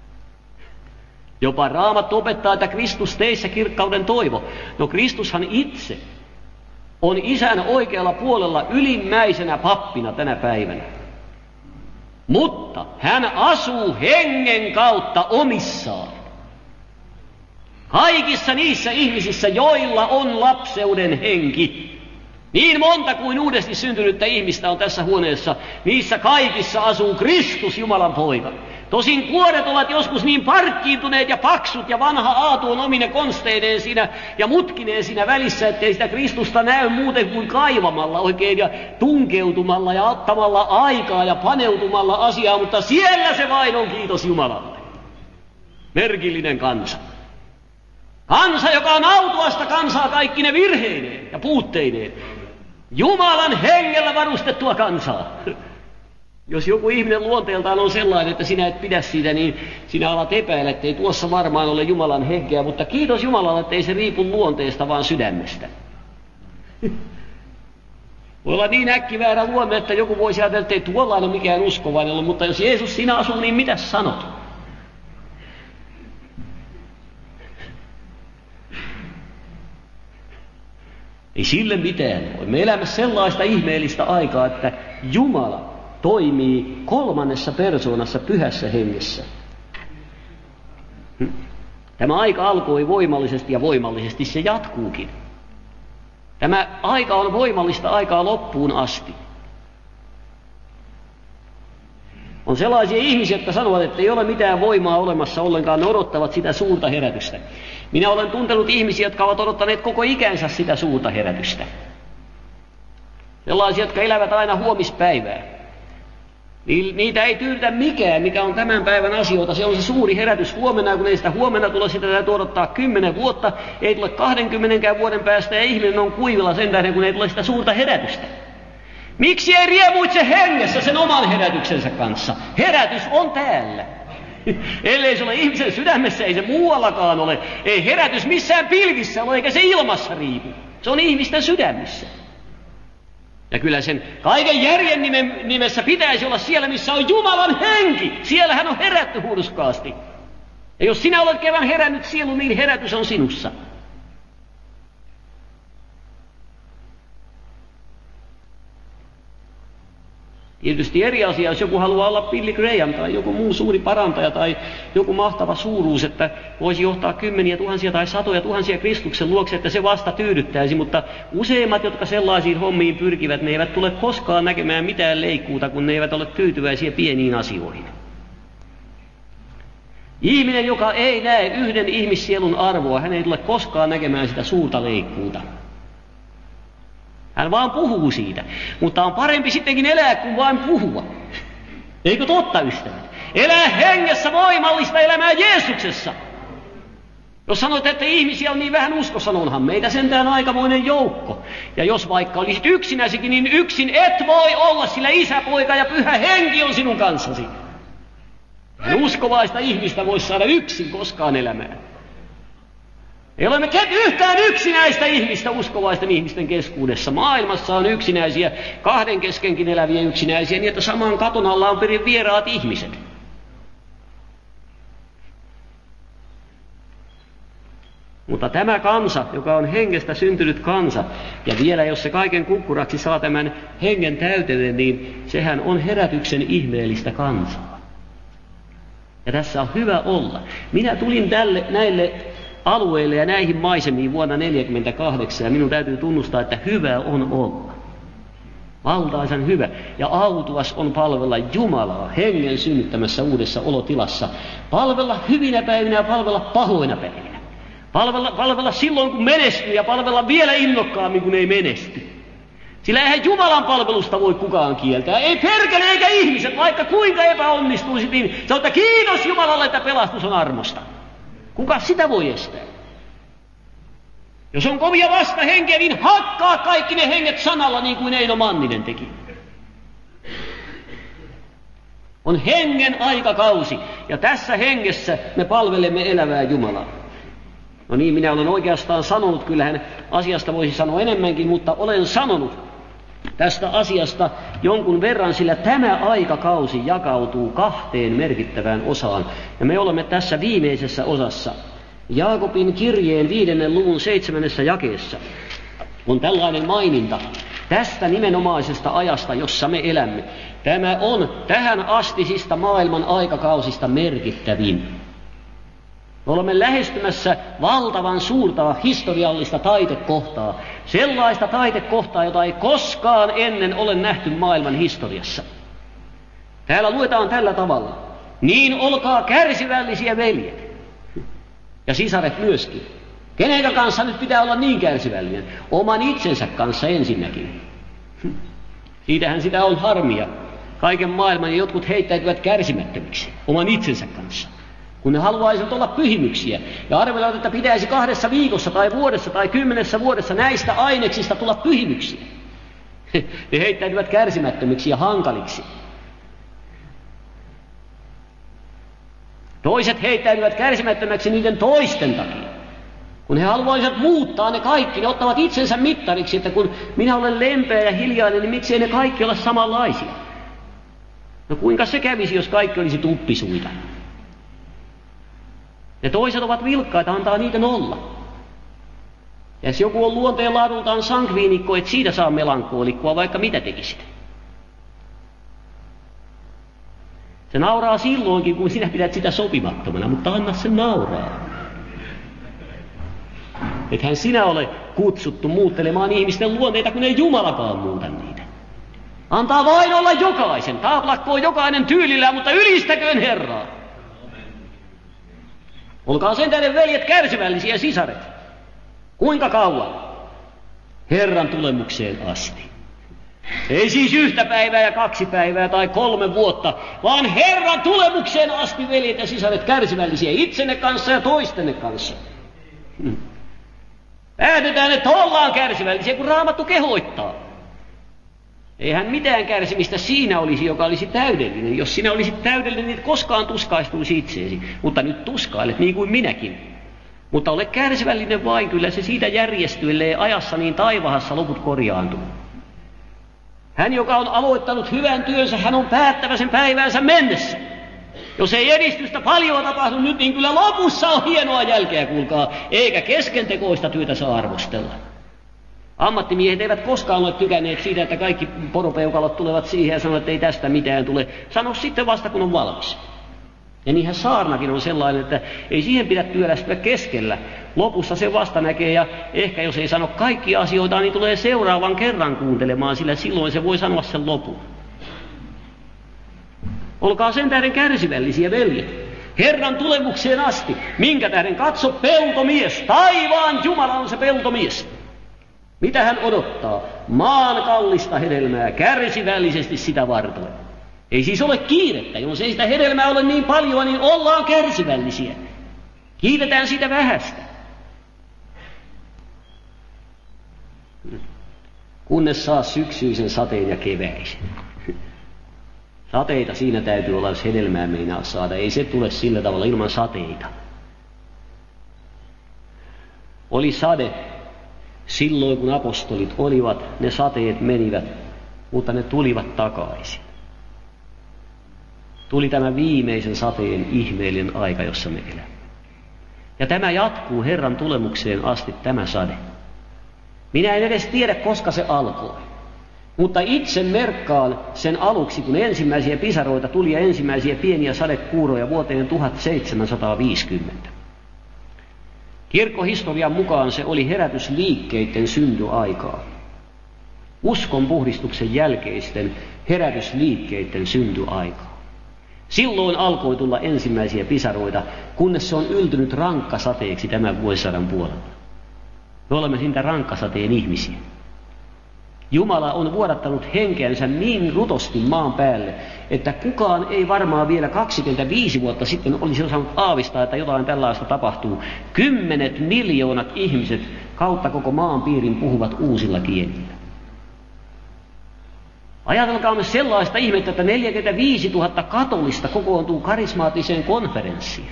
Jopa Raamattu opettaa, että Kristus teissä kirkkauden toivo. No Kristushan itse on isän oikealla puolella ylimmäisenä pappina tänä päivänä. Mutta hän asuu hengen kautta omissaan. Kaikissa niissä ihmisissä, joilla on lapseuden henki. Niin monta kuin uudesti syntynyttä ihmistä on tässä huoneessa, niissä kaikissa asuu Kristus, Jumalan poika. Tosin kuoret ovat joskus niin parkkiintuneet ja paksut ja vanha aatu on omine konsteineen siinä ja mutkineen siinä välissä, ettei sitä Kristusta näy muuten kuin kaivamalla oikein ja tunkeutumalla ja ottamalla aikaa ja paneutumalla asiaan, mutta siellä se vain on, kiitos Jumalalle. Merkillinen kansa. Kansa, joka on autuasta kansaa kaikkine virheineen ja puutteineen. Jumalan hengellä varustettua kansaa. Jos joku ihminen luonteeltaan on sellainen, että sinä et pidä siitä, niin sinä alat epäillä, että ei tuossa varmaan ole Jumalan henkeä, mutta kiitos Jumalalle, että ei se riipu luonteesta, vaan sydämestä. Voi olla niin äkkiväärä luonne, että joku voisi ajatella, että ei tuollainen mikään uskovainen ole, mutta jos Jeesus sinä asuu, niin mitä sanot? Ei sille mitään. Me elämme sellaista ihmeellistä aikaa, että Jumala toimii 3. persoonassa pyhässä hengessä. Tämä aika alkoi voimallisesti ja voimallisesti se jatkuukin. Tämä aika on voimallista aikaa loppuun asti. On sellaisia ihmisiä, jotka sanovat, että ei ole mitään voimaa olemassa ollenkaan, ne odottavat sitä suurta herätystä. Minä olen tuntenut ihmisiä, jotka ovat odottaneet koko ikänsä sitä suurta herätystä. Sellaisia, jotka elävät aina huomispäivää. Niitä ei tyydytä mikään, mikä on tämän päivän asioita. Se on se suuri herätys huomenna, kun ei sitä huomenna tule, sitä täytyy odottaa 10 vuotta. Ei tule 20 vuoden päästä ja ihminen on kuivilla sen tähden, kun ei tule sitä suurta herätystä. Miksi ei riemuitse hengessä sen oman herätyksensä kanssa? Herätys on täällä. Ellei se ole ihmisen sydämessä, ei se muuallakaan ole. Ei herätys missään pilvissä ole, eikä se ilmassa riipu. Se on ihmisten sydämissä. Ja kyllä sen kaiken järjen nimessä pitäisi olla siellä, missä on Jumalan henki. Siellä hän on herätty hurskaasti. Ja jos sinä olet kerran herännyt sielu, niin herätys on sinussa. Tietysti eri asia, jos joku haluaa olla Billy Graham tai joku muu suuri parantaja tai joku mahtava suuruus, että voisi johtaa 10 000 tai 100 000 Kristuksen luokse, että se vasta tyydyttäisi, mutta useimmat, jotka sellaisiin hommiin pyrkivät, ne eivät tule koskaan näkemään mitään leikkuuta, kun ne eivät ole tyytyväisiä pieniin asioihin. Ihminen, joka ei näe yhden ihmissielun arvoa, hän ei tule koskaan näkemään sitä suurta leikkuuta. Hän vaan puhuu siitä, mutta on parempi sittenkin elää kuin vain puhua. Eikö totta, ystävät? Elää hengessä voimallista elämää Jeesuksessa. Jos sanot, että ihmisiä on niin vähän uskossa, onhan meitä sentään aikamoinen joukko. Ja jos vaikka olisit yksinäisikin, niin yksin et voi olla, sillä Isä, Poika ja Pyhä Henki on sinun kanssasi. En uskovaista ihmistä voi saada yksin koskaan elämään. Ei ole yhtään yksinäistä ihmistä uskovaisten ihmisten keskuudessa. Maailmassa on yksinäisiä, kahden keskenkin eläviä yksinäisiä, niin että saman katon alla on perin vieraat ihmiset. Mutta tämä kansa, joka on hengestä syntynyt kansa, ja vielä jos se kaiken kukkuraksi saa tämän hengen täyteyden, niin sehän on herätyksen ihmeellistä kansaa. Ja tässä on hyvä olla. Minä tulin näille alueille ja näihin maisemiin vuonna 1948, ja minun täytyy tunnustaa, että hyvä on olla. Valtaisan hyvä. Ja autuas on palvella Jumalaa hengen synnyttämässä uudessa olotilassa. Palvella hyvinä päivinä ja palvella pahoina päivinä. Palvella silloin, kun menestyy, ja palvella vielä innokkaammin, kun ei menesty. Sillä eihän Jumalan palvelusta voi kukaan kieltää. Ei perkele eikä ihmiset, vaikka kuinka epäonnistuisit, niin sanoo, että kiitos Jumalalle, että pelastus on armosta. Kuka sitä voi estää? Jos on kovia vastahenkeä, niin hakkaa kaikki ne henget sanalla, niin kuin Eino Manninen teki. On hengen aikakausi, ja tässä hengessä me palvelemme elävää Jumalaa. No niin, minä olen oikeastaan sanonut, kyllähän asiasta voisi sanoa enemmänkin, mutta olen sanonut tästä asiasta jonkun verran, sillä tämä aikakausi jakautuu kahteen merkittävään osaan. Ja me olemme tässä viimeisessä osassa. Jaakobin kirjeen 5. luvun 7. jakeessa on tällainen maininta tästä nimenomaisesta ajasta, jossa me elämme. Tämä on tähän astisista maailman aikakausista merkittävin. Me olemme lähestymässä valtavan suurta historiallista taitekohtaa. Sellaista taitekohtaa, jota ei koskaan ennen ole nähty maailman historiassa. Täällä luetaan tällä tavalla. Niin olkaa kärsivällisiä, veljet. Ja sisaret myöskin. Kenenkä kanssa nyt pitää olla niin kärsivällinen? Oman itsensä kanssa ensinnäkin. Siitähän sitä on harmia. Kaiken maailman ja jotkut heittäytyvät kärsimättömiksi oman itsensä kanssa. Kun ne haluaisivat olla pyhimyksiä ja arvelevat, että pitäisi 2 viikossa tai vuodessa tai 10 vuodessa näistä aineksista tulla pyhimyksiä. Ne heittäytyvät kärsimättömiksi ja hankaliksi. Toiset heittäytyvät kärsimättömäksi niiden toisten takia. Kun he haluaisivat muuttaa ne kaikki, ne ottavat itsensä mittariksi, että kun minä olen lempeä ja hiljainen, niin miksei ne kaikki ole samanlaisia? No kuinka se kävisi, jos kaikki olisi tuppisuita? Ne toiset ovat vilkkaita, antaa niiden olla. Ja jos joku on luonteen laadultaan sangviinikko, et siitä saa melankoolikkoa, vaikka mitä tekisit. Se nauraa silloinkin, kun sinä pidät sitä sopimattomana, mutta anna sen nauraa. Ethän sinä ole kutsuttu muuttelemaan ihmisten luonteita, kun ei Jumalakaan muuta niitä. Antaa vain olla jokaisen, taaplakkoon jokainen tyylillään, mutta ylistäköön Herraa. Olkaa sen tähden, veljet, kärsivällisiä, sisaret. Kuinka kauan? Herran tulemukseen asti. Ei siis 1 päivää ja 2 päivää tai 3 vuotta, vaan Herran tulemukseen asti, veljet ja sisaret, kärsivällisiä itsenne kanssa ja toistenne kanssa. Päätetään, että ollaan kärsivällisiä, kun Raamattu kehoittaa. Eihän mitään kärsimistä siinä olisi, joka olisi täydellinen. Jos sinä olisit täydellinen, niin koskaan tuskaistuisi itseesi. Mutta nyt tuskailet, niin kuin minäkin. Mutta ole kärsivällinen vain, kyllä se siitä järjestyy, ellei ajassa niin taivahassa loput korjaantuu. Hän, joka on aloittanut hyvän työnsä, hän on päättävä sen päiväänsä mennessä. Jos ei edistystä paljon tapahdu nyt, niin kyllä lopussa on hienoa jälkeä, kuulkaa. Eikä keskentekoista työtä saa arvostella. Ammattimiehet eivät koskaan ole tykänneet siitä, että kaikki poropeukalot tulevat siihen ja sanovat, että ei tästä mitään tule. Sano sitten vasta, kun on valmis. Ja niinhän saarnakin on sellainen, että ei siihen pidä työlästyä keskellä. Lopussa se vasta näkee ja ehkä jos ei sano kaikkia asioita, niin tulee seuraavan kerran kuuntelemaan, sillä silloin se voi sanoa sen lopun. Olkaa sen tähden kärsivällisiä, veljet. Herran tulemukseen asti. Minkä tähden? Katso, peltomies. Taivaan Jumala on se peltomies. Mitä hän odottaa? Maan kallista hedelmää, kärsivällisesti sitä vartoen. Ei siis ole kiirettä. Jos ei sitä hedelmää ole niin paljon, niin ollaan kärsivällisiä. Kiitetään sitä vähästä. Kunnes saa syksyisen sateen ja keväisen. Sateita siinä täytyy olla, jos hedelmää meinaa saada. Ei se tule sillä tavalla ilman sateita. Oli sade silloin, kun apostolit olivat, ne sateet menivät, mutta ne tulivat takaisin. Tuli tämä viimeisen sateen ihmeellinen aika, jossa me elämme. Ja tämä jatkuu Herran tulemukseen asti, tämä sade. Minä en edes tiedä, koska se alkoi. Mutta itse merkkaan sen aluksi, kun ensimmäisiä pisaroita tuli ja ensimmäisiä pieniä sadekuuroja vuoteen 1750. Kirkkohistorian mukaan se oli herätysliikkeiden syntyaikaa. Uskon puhdistuksen jälkeisten herätysliikkeiden syntyaikaa. Silloin alkoi tulla ensimmäisiä pisaroita, kunnes se on yltynyt rankkasateeksi tämän vuosisadan puolella. Me olemme siitä rankkasateen ihmisiä. Jumala on vuodattanut henkeänsä niin rutosti maan päälle, että kukaan ei varmaan vielä 25 vuotta sitten olisi osannut aavistaa, että jotain tällaista tapahtuu. 10 miljoonat ihmiset kautta koko maan piirin puhuvat uusilla kielillä. Ajatelkaamme sellaista ihmettä, että 45 000 katolista kokoontuu karismaattiseen konferenssiin.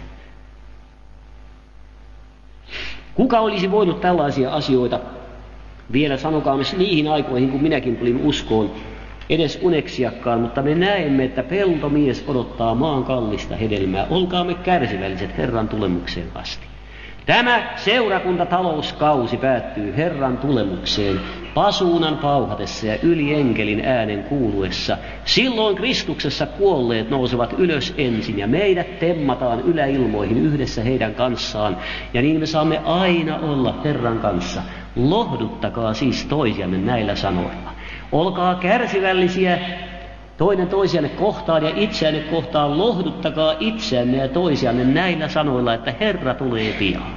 Kuka olisi voinut tällaisia asioita vielä, sanokaamme niihin aikoihin, kun minäkin tulin uskoon, edes uneksiakkaan, mutta me näemme, että peltomies odottaa maan kallista hedelmää. Olkaamme kärsivälliset Herran tulemukseen asti. Tämä seurakuntatalouskausi päättyy Herran tulemukseen pasuunan pauhatessa ja yli enkelin äänen kuuluessa. Silloin Kristuksessa kuolleet nousevat ylös ensin ja meidät temmataan yläilmoihin yhdessä heidän kanssaan. Ja niin me saamme aina olla Herran kanssa. Lohduttakaa siis toisianne näillä sanoilla. Olkaa kärsivällisiä toinen toisianne kohtaan ja itseänne kohtaan. Lohduttakaa itseänne ja toisianne näillä sanoilla, että Herra tulee pian.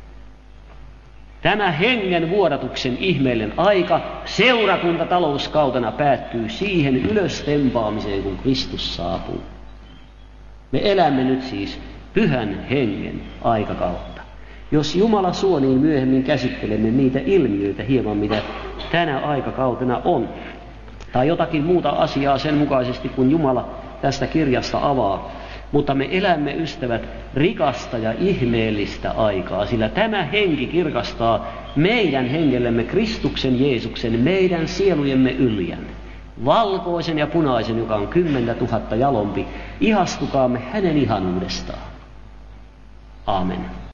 Tämä hengen vuodatuksen ihmeellinen aika seurakuntatalouskautena päättyy siihen ylöstempaamiseen, kun Kristus saapuu. Me elämme nyt siis pyhän hengen aikakautta. Jos Jumala suo, niin myöhemmin käsittelemme niitä ilmiöitä hieman, mitä tänä aikakautena on. Tai jotakin muuta asiaa sen mukaisesti, kun Jumala tästä kirjasta avaa. Mutta me elämme, ystävät, rikasta ja ihmeellistä aikaa, sillä tämä henki kirkastaa meidän hengellemme Kristuksen Jeesuksen, meidän sielujemme yljän. Valkoisen ja punaisen, joka on 10 000 jalompi. Ihastukaamme hänen ihanuudestaan. Aamen.